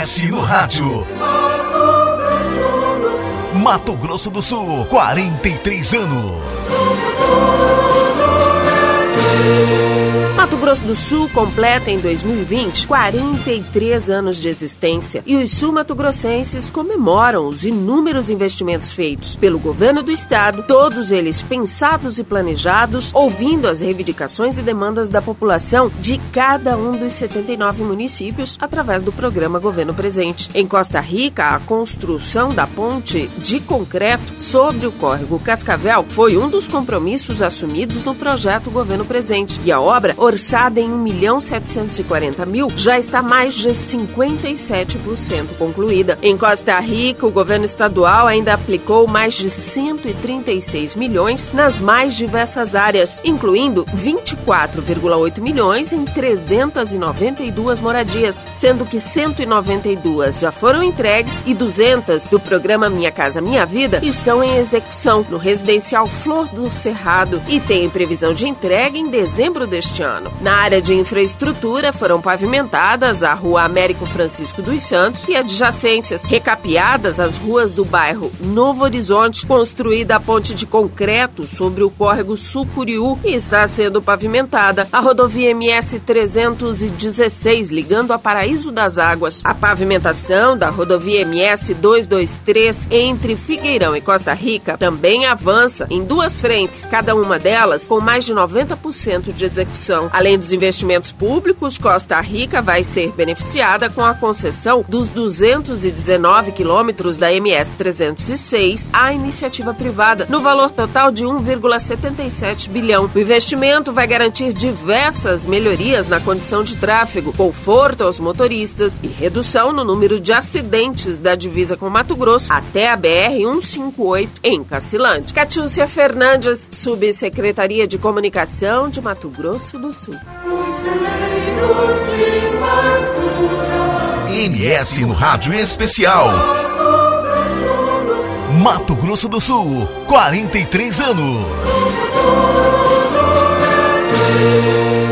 MS no rádio. Mato Grosso do Sul, 43 anos. Mato Grosso do Sul completa em 2020 43 anos de existência e os sul-mato-grossenses comemoram os inúmeros investimentos feitos pelo governo do estado, todos eles pensados e planejados, ouvindo as reivindicações e demandas da população de cada um dos 79 municípios através do programa Governo Presente. Em Costa Rica, a construção da ponte de concreto sobre o córrego Cascavel foi um dos compromissos assumidos no projeto Governo Presente e a obra, orçada em R$1.740.000, já está mais de 57% concluída. Em Costa Rica, o governo estadual ainda aplicou mais de 136 milhões nas mais diversas áreas, incluindo 24,8 milhões em 392 moradias, sendo que 192 já foram entregues e 200 do programa Minha Casa Minha Vida estão em execução no residencial Flor do Cerrado e têm previsão de entrega em dezembro deste ano. Na área de infraestrutura foram pavimentadas a Rua Américo Francisco dos Santos e adjacências, recapeadas as ruas do bairro Novo Horizonte, construída a ponte de concreto sobre o córrego Sucuriú e está sendo pavimentada a rodovia MS 316, ligando a Paraíso das Águas. A pavimentação da rodovia MS 223 entre Figueirão e Costa Rica também avança em duas frentes, cada uma delas com mais de 90% de execução. Além dos investimentos públicos, Costa Rica vai ser beneficiada com a concessão dos 219 quilômetros da MS 306 à iniciativa privada, no valor total de 1,77 bilhão. O investimento vai garantir diversas melhorias na condição de tráfego, conforto aos motoristas e redução no número de acidentes da divisa com Mato Grosso até a BR-158 em Cacilante. Catiúcia Fernandes, Subsecretaria de Comunicação de Mato Grosso do Sul. MS no rádio especial. Mato Grosso do Sul, 43 anos.